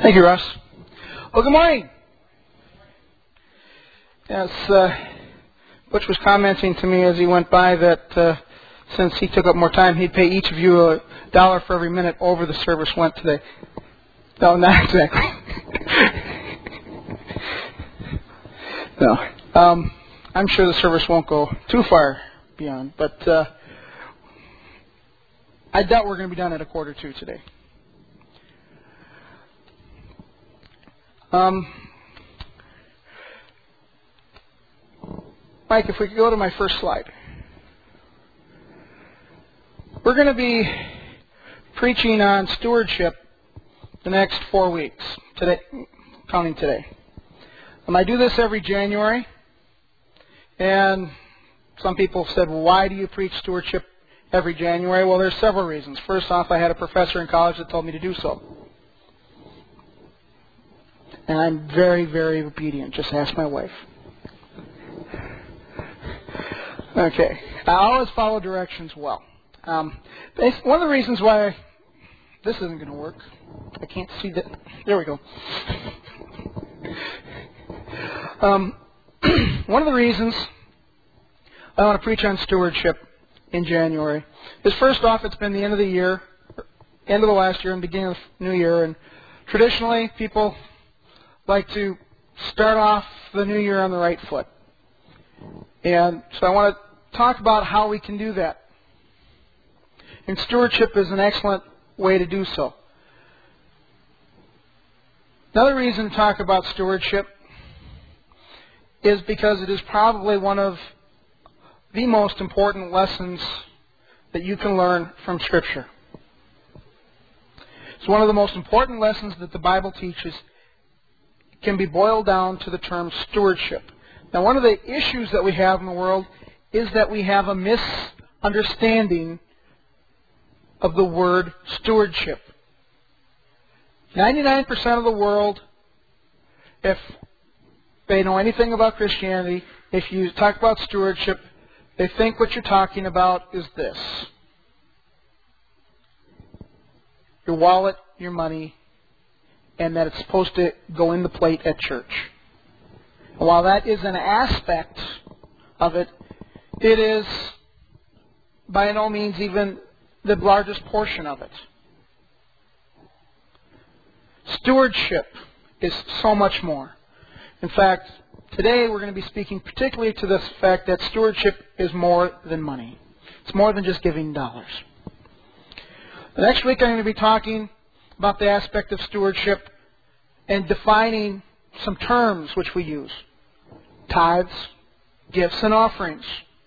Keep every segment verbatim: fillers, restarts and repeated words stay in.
Thank you, Russ. Well, good morning. Yes, uh, Butch was commenting to me as he went by that uh, since he took up more time, he'd pay each of you a dollar for every minute over the service went today. No, not exactly. no. Um, I'm sure the service won't go too far beyond, but uh, I doubt we're going to be done at a quarter to today. Um, Mike, if we could go to my first slide. We're going to be preaching on stewardship the next four weeks, today, counting today. Um, I do this every January, and some people have said, well, why do you preach stewardship every January? Well, there's several reasons. First off, I had a professor in college that told me to do so. And I'm very, very obedient. Just ask my wife. Okay. I always follow directions well. Um, one of the reasons why this isn't going to work, I can't see that. There we go. Um, one of the reasons I want to preach on stewardship in January is, first off, it's been the end of the year, end of the last year and beginning of the new year, and traditionally people like to start off the new year on the right foot. And so I want to talk about how we can do that. And stewardship is an excellent way to do so. Another reason to talk about stewardship is because it is probably one of the most important lessons that you can learn from Scripture. It's one of the most important lessons that the Bible teaches. Can be boiled down to the term stewardship. Now, one of the issues that we have in the world is that we have a misunderstanding of the word stewardship. ninety-nine percent of the world, if they know anything about Christianity, if you talk about stewardship, they think what you're talking about is this: your wallet, your money, and that it's supposed to go in the plate at church. And while that is an aspect of it, it is by no means even the largest portion of it. Stewardship is so much more. In fact, today we're going to be speaking particularly to the fact that stewardship is more than money. It's more than just giving dollars. The next week I'm going to be talking about the aspect of stewardship and defining some terms which we use. Tithes, gifts, and offerings.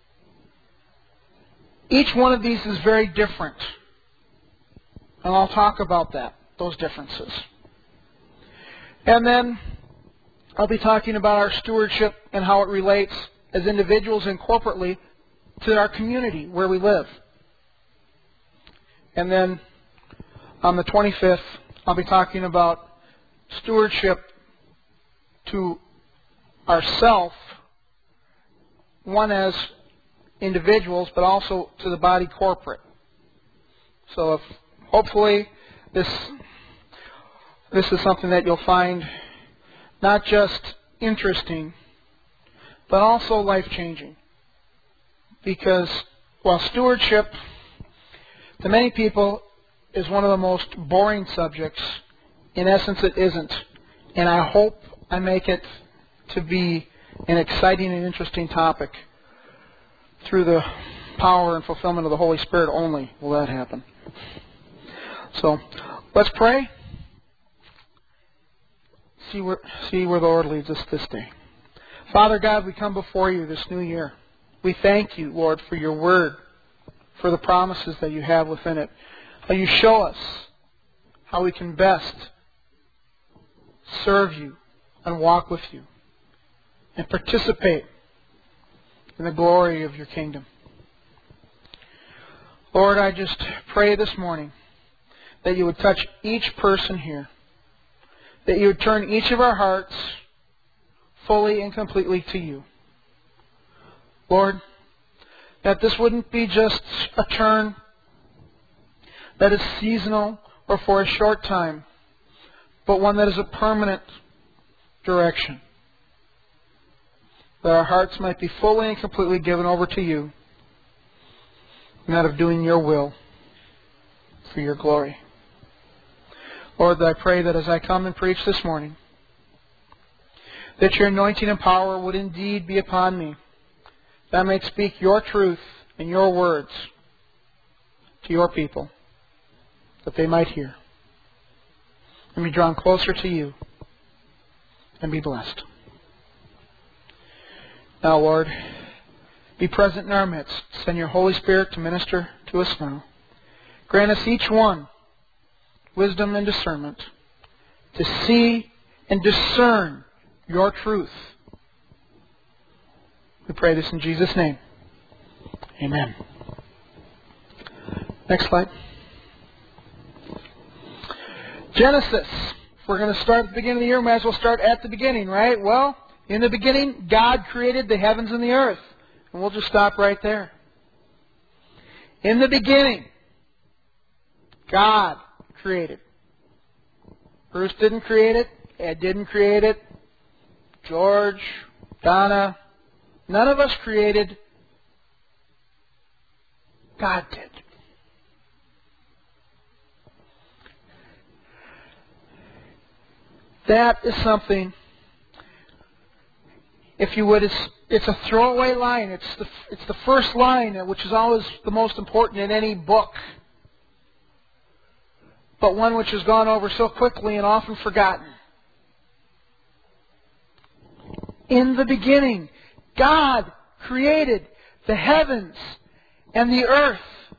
Each one of these is very different. And I'll talk about that, those differences. And then I'll be talking about our stewardship and how it relates as individuals and corporately to our community where we live. And then on the twenty-fifth, I'll be talking about stewardship to ourself, one as individuals, but also to the body corporate. So if hopefully this this is something that you'll find not just interesting, but also life-changing. Because while stewardship to many people is one of the most boring subjects, in essence it isn't. And I hope I make it to be an exciting and interesting topic. Through the power and fulfillment of the Holy Spirit only will that happen. So, let's pray. See where, see where the Lord leads us this day. Father God, we come before you this new year. We thank you, Lord, for your word, for the promises that you have within it. How you show us how we can best serve you and walk with you and participate in the glory of your kingdom. Lord, I just pray this morning that you would touch each person here, that you would turn each of our hearts fully and completely to you. Lord, that this wouldn't be just a turn that is seasonal or for a short time, but one that is a permanent direction. That our hearts might be fully and completely given over to you, and that of doing your will for your glory. Lord, I pray that as I come and preach this morning, that your anointing and power would indeed be upon me, that I might speak your truth and your words to your people, that they might hear, and be drawn closer to you, and be blessed. Now, Lord, be present in our midst. Send your Holy Spirit to minister to us now. Grant us each one wisdom and discernment to see and discern your truth. We pray this in Jesus' name. Amen. Next slide. Genesis. If we're going to start at the beginning of the year, we might as well start at the beginning, right? Well, in the beginning, God created the heavens and the earth. And we'll just stop right there. In the beginning, God created. Bruce didn't create it. Ed didn't create it. George, Donna, none of us created. God did. That is something, if you would, it's, it's a throwaway line. It's the, it's the first line, which is always the most important in any book, but one which has gone over so quickly and often forgotten. In the beginning, God created the heavens and the earth.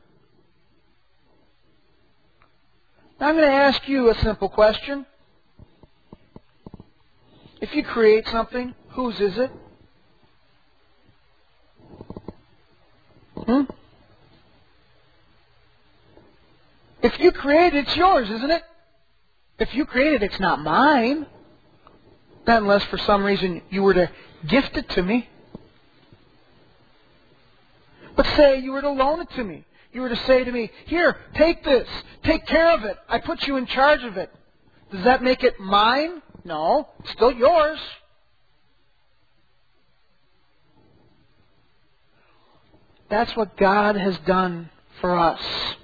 Now I'm going to ask you a simple question. If you create something, whose is it? Hmm? If you create it, it's yours, isn't it? If you create it, it's not mine. Not unless for some reason you were to gift it to me. But say you were to loan it to me. You were to say to me, here, take this. Take care of it. I put you in charge of it. Does that make it mine? No. It's still yours. That's what God has done for us.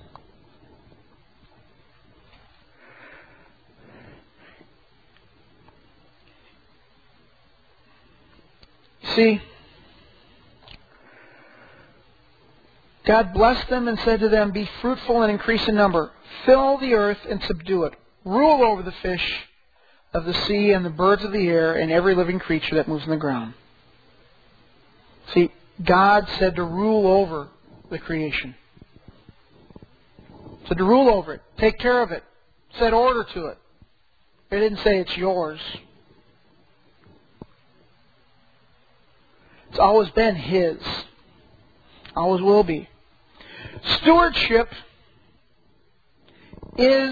See, God blessed them and said to them, be fruitful and increase in number. Fill the earth and subdue it. Rule over the fish of the sea and the birds of the air and every living creature that moves in the ground. See, God said to rule over the creation. Said to rule over it. Take care of it. Set order to it. He didn't say it's yours. It's always been His. Always will be. Stewardship is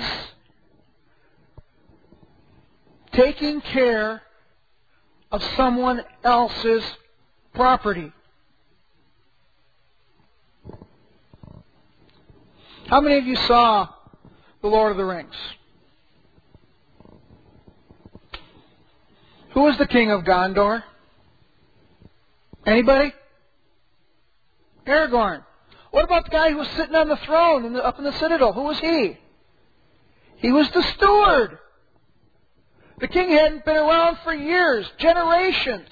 taking care of someone else's property. How many of you saw The Lord of the Rings? Who was the king of Gondor? Anybody? Aragorn. What about the guy who was sitting on the throne in the, up in the citadel? Who was he? He was the steward. The king hadn't been around for years, generations.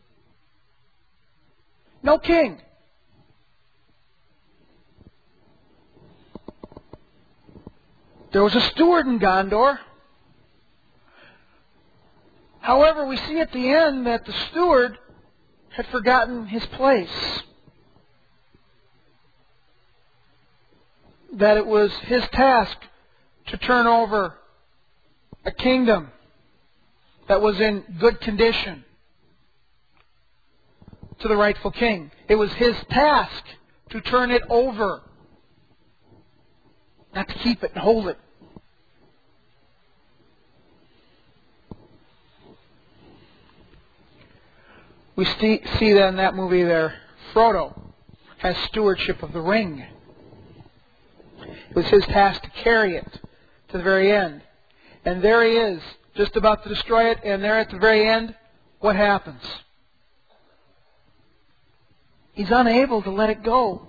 No king. There was a steward in Gondor. However, we see at the end that the steward had forgotten his place. That it was his task to turn over a kingdom that was in good condition to the rightful king. It was his task to turn it over, not to keep it and hold it. We see, see that in that movie there, Frodo has stewardship of the ring. It was his task to carry it to the very end. And there he is, just about to destroy it, and there at the very end, what happens? He's unable to let it go.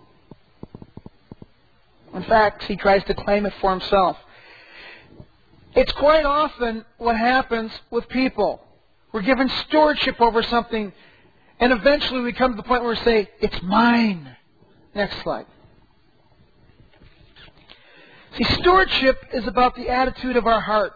In fact, he tries to claim it for himself. It's quite often what happens with people. We're given stewardship over something, and eventually we come to the point where we say, it's mine. Next slide. See, stewardship is about the attitude of our heart.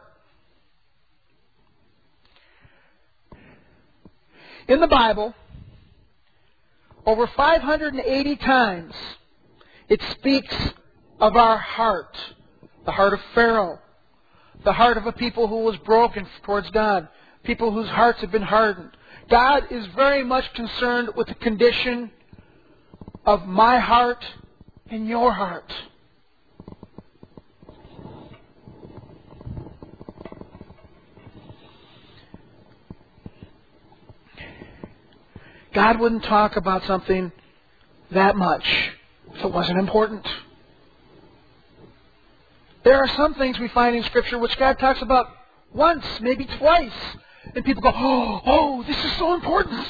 In the Bible, over five hundred eighty times, it speaks of our heart. The heart of Pharaoh. The heart of a people who was broken towards God. People whose hearts have been hardened. God is very much concerned with the condition of my heart and your heart. God wouldn't talk about something that much if it wasn't important. There are some things we find in Scripture which God talks about once, maybe twice. And people go, oh, oh, this is so important.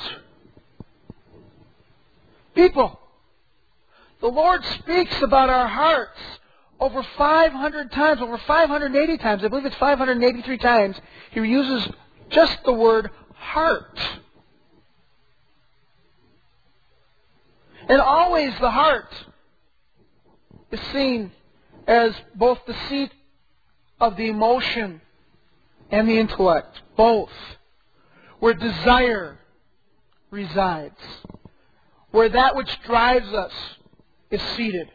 People, the Lord speaks about our hearts over five hundred times, over five hundred eighty times. I believe it's five hundred eighty-three times. He uses just the word heart. And always the heart is seen as both the seat of the emotion and the intellect, both, where desire resides, where that which drives us is seated.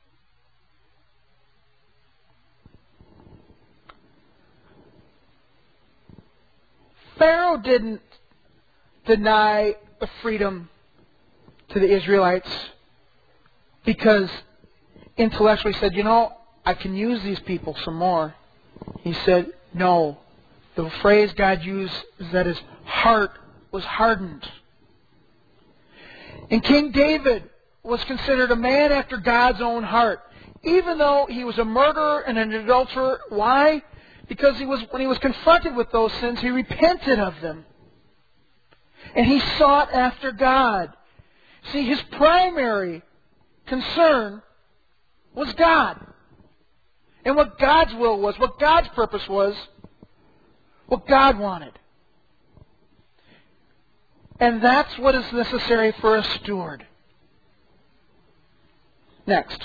Pharaoh didn't deny the freedom to the Israelites because intellectually said, you know, I can use these people some more. He said, no. The phrase God used is that his heart was hardened. And King David was considered a man after God's own heart. Even though he was a murderer and an adulterer. Why? Because he was, when he was confronted with those sins, he repented of them. And he sought after God. See, his primary concern was God. And what God's will was, what God's purpose was, what God wanted. And that's what is necessary for a steward. Next.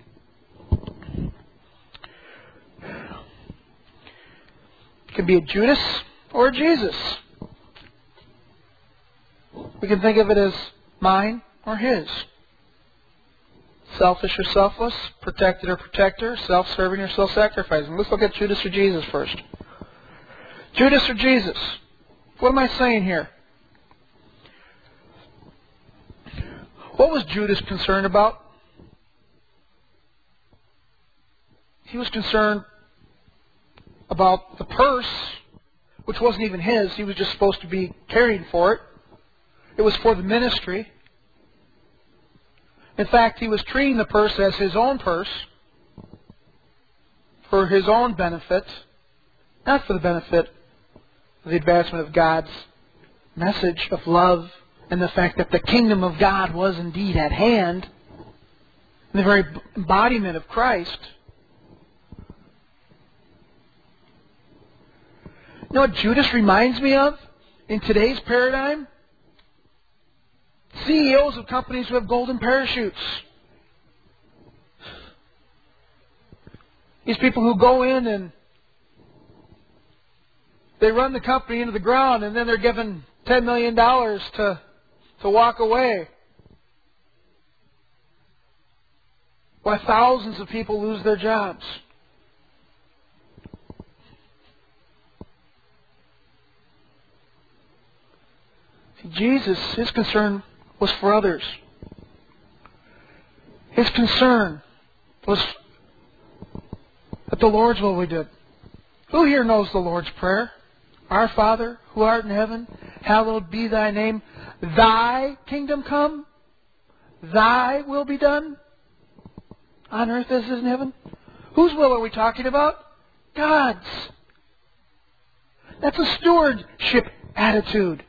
It can be a Judas or a Jesus. We can think of it as mine or his. Selfish or selfless, protected or protector, self-serving or self-sacrificing. Let's look at Judas or Jesus first. Judas or Jesus? What am I saying here? What was Judas concerned about? He was concerned about the purse, which wasn't even his. He was just supposed to be carrying for it. It was for the ministry. In fact, he was treating the purse as his own purse for his own benefit, not for the benefit of the advancement of God's message of love and the fact that the kingdom of God was indeed at hand, and the very embodiment of Christ. You know what Judas reminds me of in today's paradigm? C E Os of companies who have golden parachutes. These people who go in and they run the company into the ground and then they're given ten million dollars to, to walk away. While thousands of people lose their jobs. See, Jesus, his concern was for others. His concern was that the Lord's will we did. Who here knows the Lord's Prayer? Our Father, who art in heaven, hallowed be thy name. Thy kingdom come. Thy will be done. On earth as it is in heaven. Whose will are we talking about? God's. That's a stewardship attitude.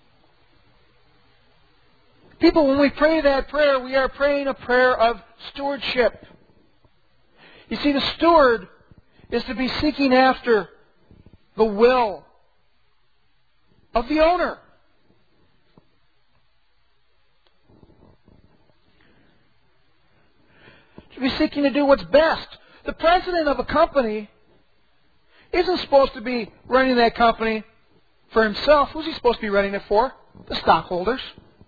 People, when we pray that prayer, we are praying a prayer of stewardship. You see, the steward is to be seeking after the will of the owner. To be seeking to do what's best. The president of a company isn't supposed to be running that company for himself. Who's he supposed to be running it for? The stockholders.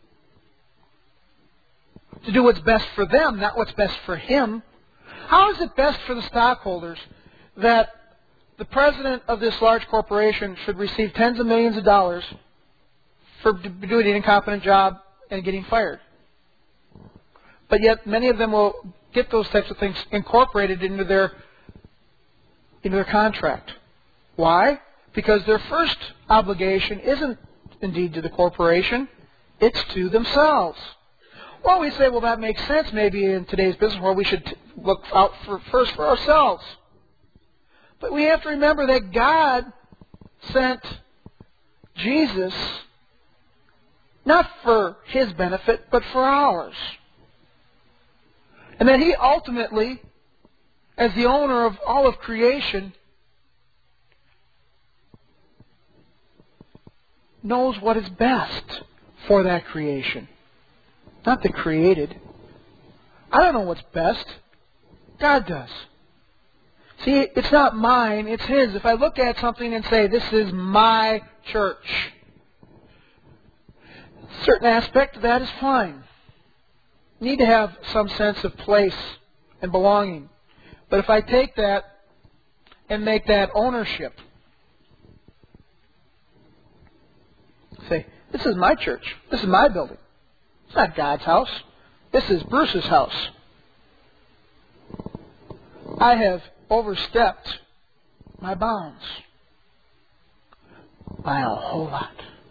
To do what's best for them, not what's best for him. How is it best for the stockholders that the president of this large corporation should receive tens of millions of dollars for doing an incompetent job and getting fired? But yet many of them will get those types of things incorporated into their into their contract. Why? Because their first obligation isn't indeed to the corporation, it's to themselves. Well, we say, well, that makes sense. Maybe in today's business world we should t- look out for, first for ourselves. But we have to remember that God sent Jesus not for His benefit, but for ours. And that He ultimately, as the owner of all of creation, knows what is best for that creation. Not the created. I don't know what's best. God does. See, it's not mine, it's His. If I look at something and say, this is my church, a certain aspect of that is fine. You need to have some sense of place and belonging. But if I take that and make that ownership, say, this is my church, this is my building. It's not God's house. This is Bruce's house. I have overstepped my bounds by a whole lot.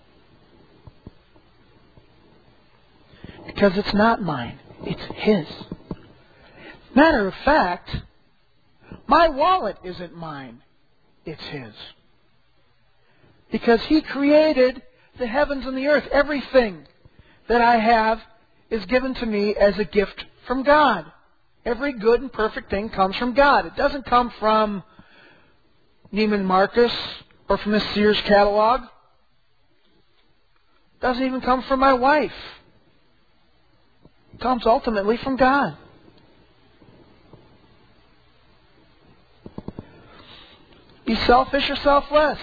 Because it's not mine. It's His. Matter of fact, my wallet isn't mine. It's His. Because He created the heavens and the earth. Everything that I have is given to me as a gift from God. Every good and perfect thing comes from God. It doesn't come from Neiman Marcus or from the Sears catalog. It doesn't even come from my wife. It comes ultimately from God. Be selfish or selfless.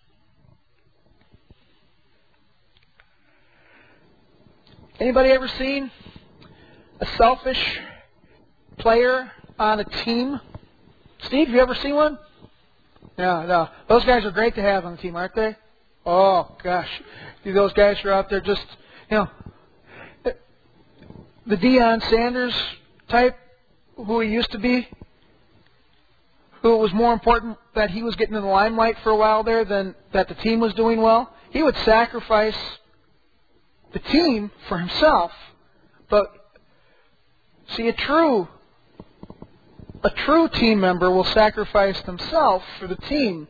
Anybody ever seen a selfish player on a team? Steve, you ever seen one? No, no. Those guys are great to have on the team, aren't they? Oh, gosh. Those guys are out there just, you know, the Deion Sanders type, who he used to be, who it was more important that he was getting in the limelight for a while there than that the team was doing well. He would sacrifice the team for himself. But see, a true a true team member will sacrifice themselves for the team.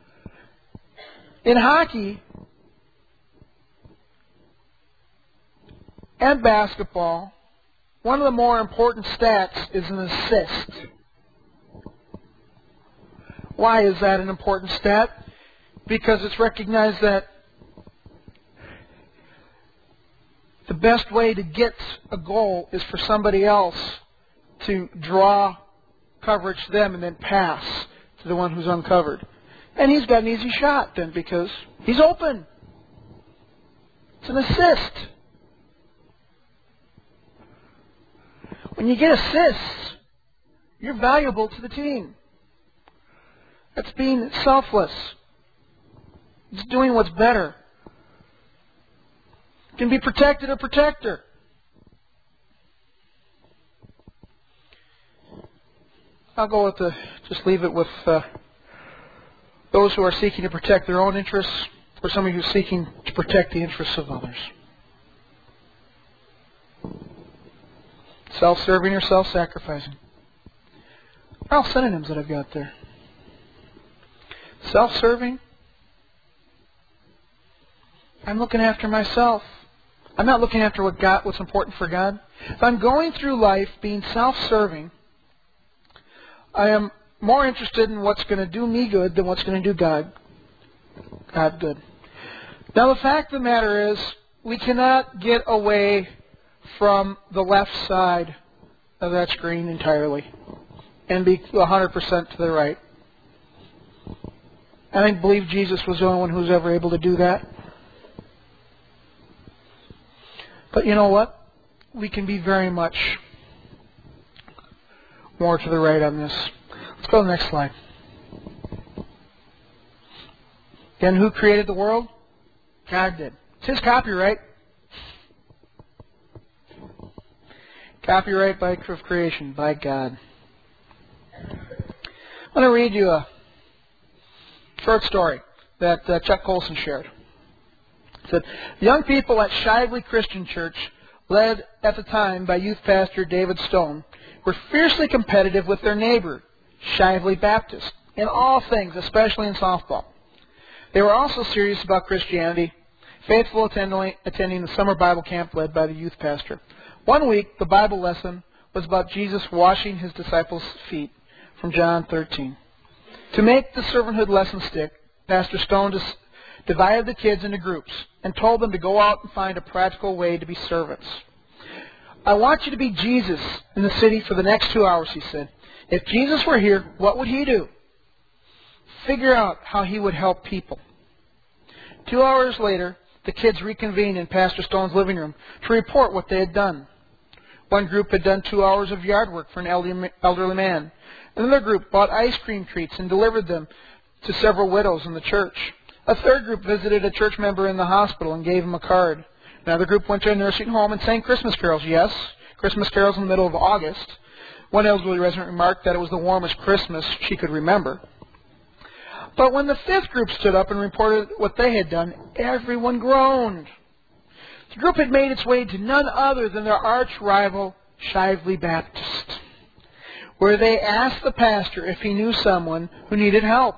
In hockey and basketball, one of the more important stats is an assist. Why is that an important stat? Because it's recognized that the best way to get a goal is for somebody else to draw coverage to them and then pass to the one who's uncovered. And he's got an easy shot then because he's open. It's an assist. When you get assists, you're valuable to the team. That's being selfless. It's doing what's better. Can be protected or protector. I'll go with the, just leave it with uh, those who are seeking to protect their own interests or somebody who's seeking to protect the interests of others. Self-serving or self-sacrificing. All synonyms that I've got there. Self-serving I'm looking after myself. I'm not looking after what God, what's important for God. If I'm going through life being self-serving, I am more interested in what's going to do me good than what's going to do God, God good. Now, the fact of the matter is, we cannot get away from the left side of that screen entirely and be one hundred percent to the right. I believe Jesus was the only one who was ever able to do that. But you know what? We can be very much more to the right on this. Let's go to the next slide. Then who created the world? God did. It's His copyright. Copyright by of creation by God. I'm going to read you a short story that uh, Chuck Colson shared. It said, young people at Shively Christian Church, led at the time by youth pastor David Stone, were fiercely competitive with their neighbor, Shively Baptist, in all things, especially in softball. They were also serious about Christianity, faithful attending, attending the summer Bible camp led by the youth pastor. One week, the Bible lesson was about Jesus washing His disciples' feet from John thirteen. To make the servanthood lesson stick, Pastor Stone just divided the kids into groups and told them to go out and find a practical way to be servants. I want you to be Jesus in the city for the next two hours, he said. If Jesus were here, what would He do? Figure out how He would help people. Two hours later, the kids reconvened in Pastor Stone's living room to report what they had done. One group had done two hours of yard work for an elderly man. Another group bought ice cream treats and delivered them to several widows in the church. A third group visited a church member in the hospital and gave him a card. Another group went to a nursing home and sang Christmas carols. Yes, Christmas carols in the middle of August. One elderly resident remarked that it was the warmest Christmas she could remember. But when the fifth group stood up and reported what they had done, everyone groaned. The group had made its way to none other than their arch rival, Shively Baptist, where they asked the pastor if he knew someone who needed help.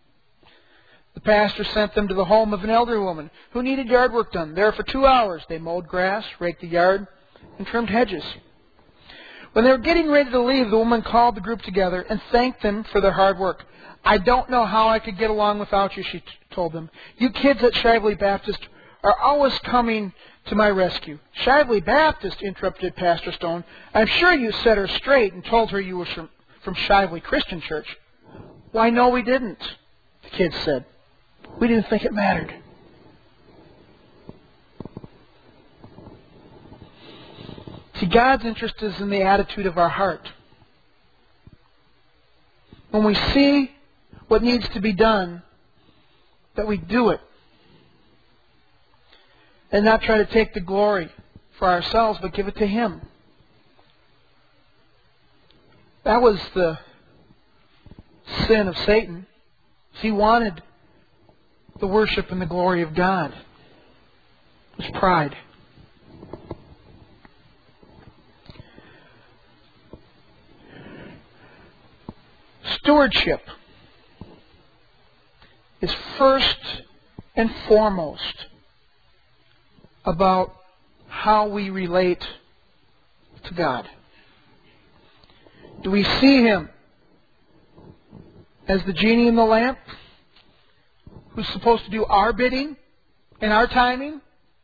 The pastor sent them to the home of an elderly woman who needed yard work done. There for two hours, they mowed grass, raked the yard, and trimmed hedges. When they were getting ready to leave, the woman called the group together and thanked them for their hard work. I don't know how I could get along without you, she t- told them. You kids at Shively Baptist are always coming to my rescue. Shively Baptist, interrupted Pastor Stone. I'm sure you set her straight and told her you were from, from Shively Christian Church. Why, no, we didn't, the kids said. We didn't think it mattered. See, God's interest is in the attitude of our heart. When we see what needs to be done, that we do it. And not try to take the glory for ourselves, but give it to Him. That was the sin of Satan. He wanted the worship and the glory of God. It was pride. Stewardship is first and foremost about how we relate to God. Do we see Him as the genie in the lamp who's supposed to do our bidding and our timing?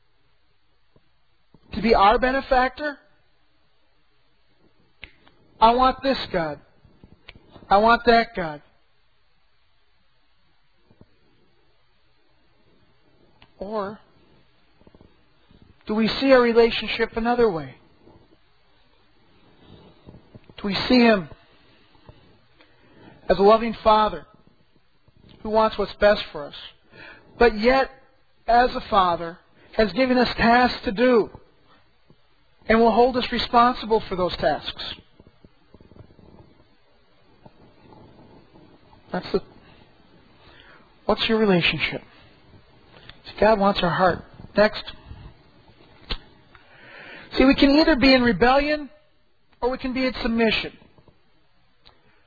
To be our benefactor? I want this God. I want that God. Or do we see our relationship another way? Do we see Him as a loving Father who wants what's best for us, but yet, as a Father, has given us tasks to do and will hold us responsible for those tasks? That's the. What's your relationship? See, God wants our heart. Next. See, we can either be in rebellion or we can be in submission.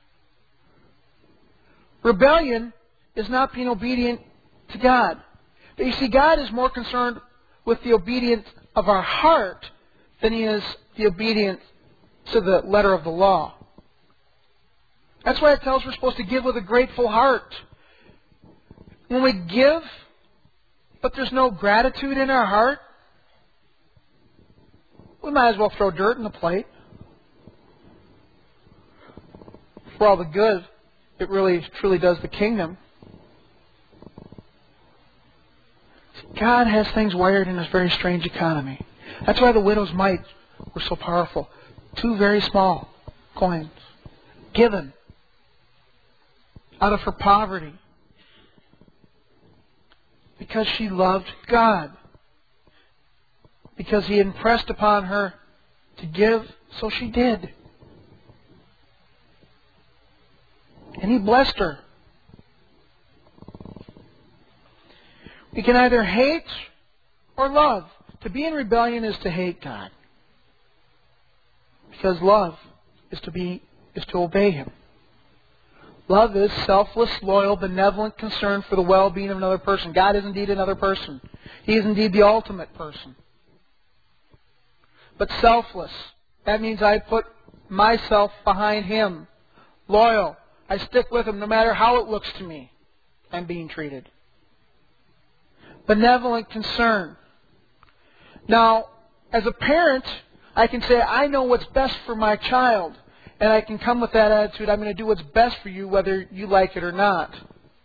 Rebellion is not being obedient to God. But you see, God is more concerned with the obedience of our heart than He is the obedience to the letter of the law. That's why it tells us we're supposed to give with a grateful heart. When we give, but there's no gratitude in our heart, we might as well throw dirt in the plate. For all the good, it really truly does the kingdom. God has things wired in this very strange economy. That's why the widow's mites were so powerful. Two very small coins given out of her poverty because she loved God. Because He impressed upon her to give, so she did. And He blessed her. We can either hate or love. To be in rebellion is to hate God. Because love is to be is to obey Him. Love is selfless, loyal, benevolent concern for the well-being of another person. God is indeed another person. He is indeed the ultimate person. But selfless, that means I put myself behind Him. Loyal, I stick with Him no matter how it looks to me I'm being treated. Benevolent concern. Now, as a parent, I can say, I know what's best for my child. And I can come with that attitude, I'm going to do what's best for you whether you like it or not.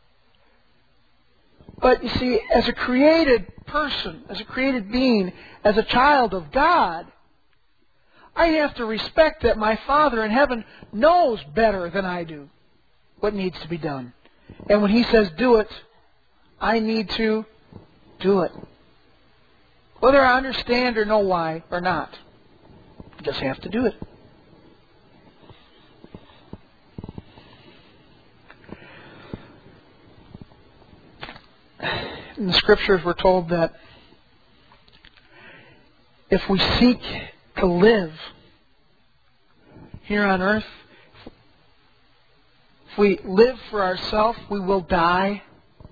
But you see, as a created person, as a created being, as a child of God, I have to respect that my Father in heaven knows better than I do what needs to be done. And when He says do it, I need to do it. Whether I understand or know why or not. I just have to do it. In the Scriptures we're told that if we seek to live here on earth, if we live for ourselves, we will die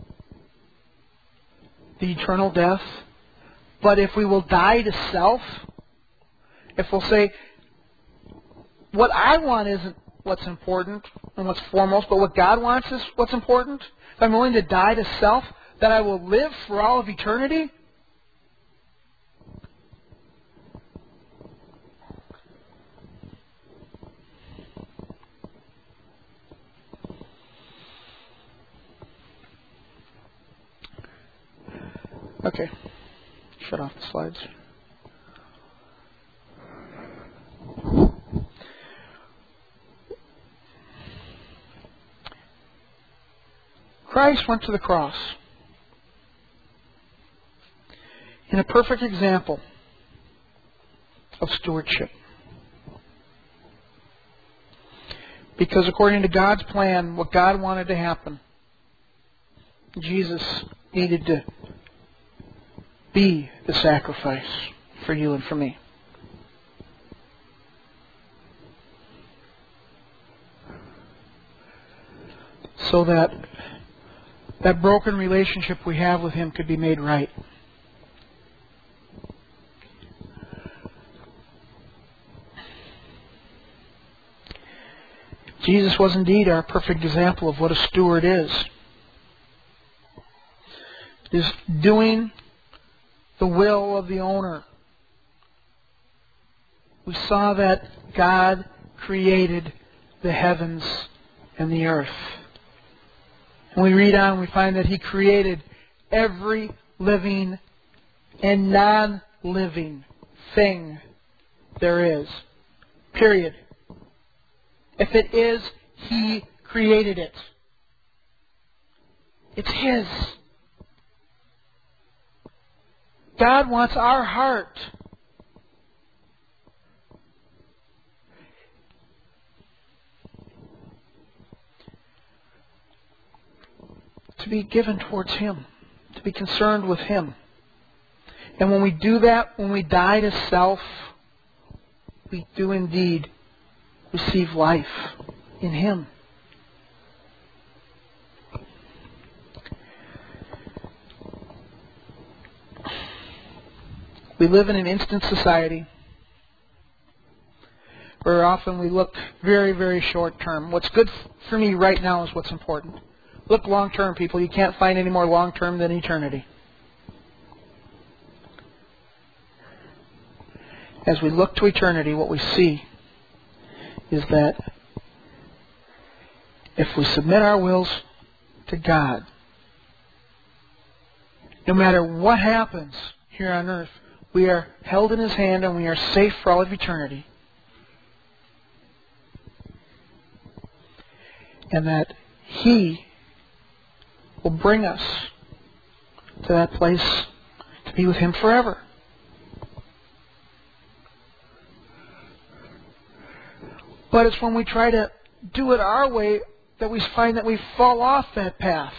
the eternal death. But if we will die to self, if we'll say, what I want isn't what's important and what's foremost, but what God wants is what's important, if I'm willing to die to self, that I will live for all of eternity? Okay. Shut off the slides. Christ went to the cross in a perfect example of stewardship. Because according to God's plan, what God wanted to happen, Jesus needed to be the sacrifice for you and for me. So that that broken relationship we have with Him could be made right. Jesus was indeed our perfect example of what a steward is. It is doing the will of the owner. We saw that God created the heavens and the earth. And we read on, we find that He created every living and non-living thing there is. Period. If it is, He created it. It's His. God wants our heart. To be given towards Him. To be concerned with Him. And when we do that, when we die to self, we do indeed receive life in Him. We live in an instant society where often we look very, very short term. What's good for me right now is what's important. Look long term, people. You can't find any more long term than eternity. As we look to eternity, what we see is that if we submit our wills to God, no matter what happens here on earth, we are held in His hand and we are safe for all of eternity. And that He will bring us to that place to be with Him forever. But it's when we try to do it our way that we find that we fall off that path.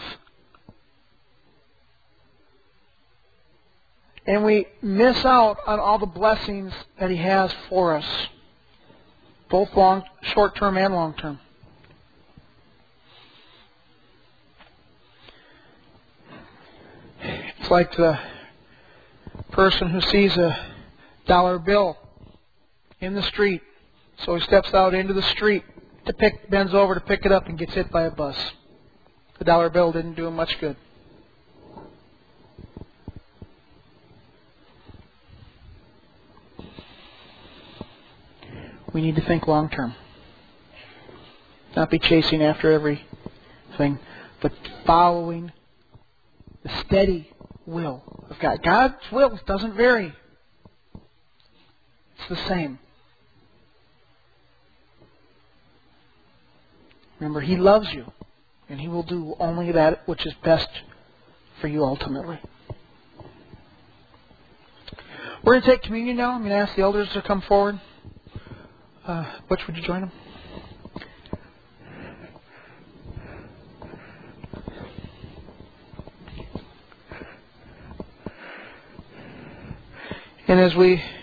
And we miss out on all the blessings that He has for us, both long, short-term and long-term. It's like the person who sees a dollar bill in the street. So he steps out into the street, to pick, bends over to pick it up and gets hit by a bus. The dollar bill didn't do him much good. We need to think long term. Not be chasing after everything, but following the steady will of God. God's will doesn't vary. It's the same. Remember, He loves you, and He will do only that which is best for you ultimately. We're going to take communion now. I'm going to ask the elders to come forward. Uh, Butch, would you join them? And as we